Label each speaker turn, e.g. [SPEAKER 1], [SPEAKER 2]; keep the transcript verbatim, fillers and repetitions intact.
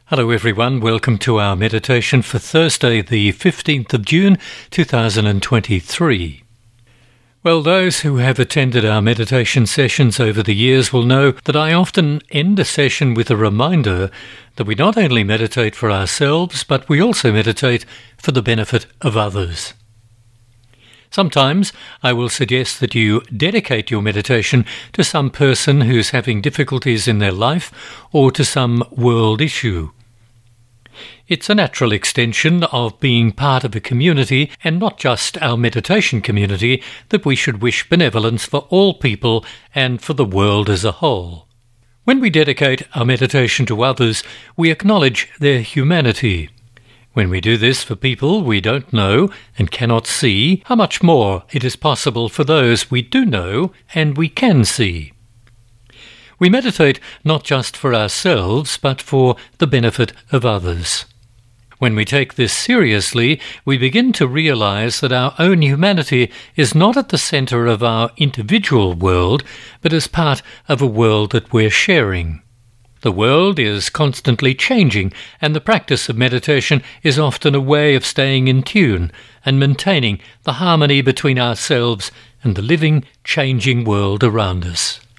[SPEAKER 1] Hello everyone, welcome to our meditation for Thursday the fifteenth of June two thousand twenty-three. Well, those who have attended our meditation sessions over the years will know that I often end a session with a reminder that we not only meditate for ourselves, but we also meditate for the benefit of others. Sometimes I will suggest that you dedicate your meditation to some person who's having difficulties in their life or to some world issue. It's a natural extension of being part of a community, and not just our meditation community, that we should wish benevolence for all people and for the world as a whole. When we dedicate our meditation to others, we acknowledge their humanity. When we do this for people we don't know and cannot see, how much more it is possible for those we do know and we can see. We meditate not just for ourselves, but for the benefit of others. When we take this seriously, we begin to realize that our own humanity is not at the center of our individual world, but as part of a world that we're sharing. The world is constantly changing, and the practice of meditation is often a way of staying in tune and maintaining the harmony between ourselves and the living, changing world around us.